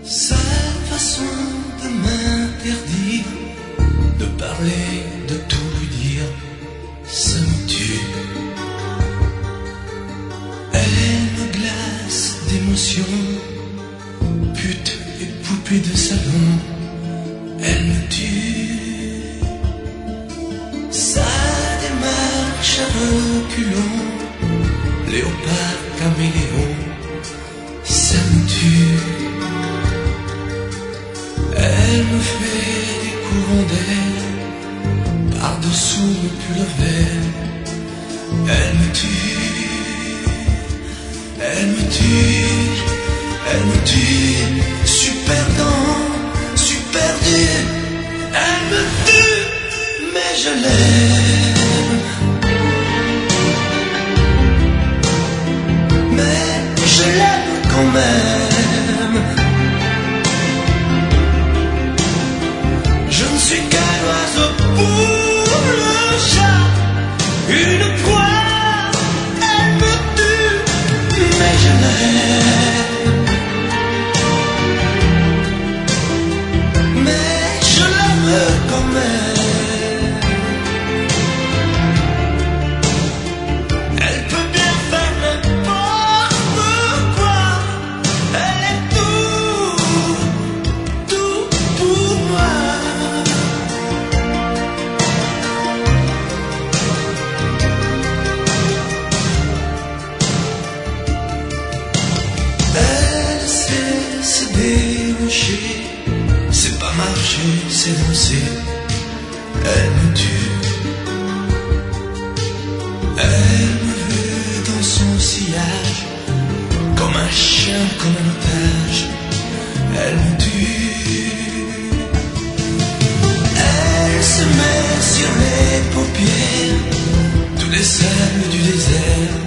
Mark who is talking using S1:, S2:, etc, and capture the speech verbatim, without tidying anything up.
S1: Sa façon de m'interdire de parler, de tout lui dire, ça me tue. Elle me glace d'émotion, pute et poupée de salon, elle me tue. Sa démarche à reculons, léopard caméléon, ça me tue. Elle me fait des courants d'air par-dessous le pull vert. Elle me tue, elle me tue, elle me tue. Super dans, super dur. Elle me tue, mais je l'aime. Mais je l'aime quand même. Je ne suis qu'un oiseau pour le chat, une proie, elle me tue, mais je l'aime. Mais je l'aime quand même. Elle peut bien faire n'importe quoi, elle est tout, tout pour moi. Elle sait se déboucher, c'est pas marcher, c'est danser. Elle me tue, elle me veut dans son sillage, comme un chien, comme un otage. Elle me tue, elle se met sur les paupières, tous les sels du désert.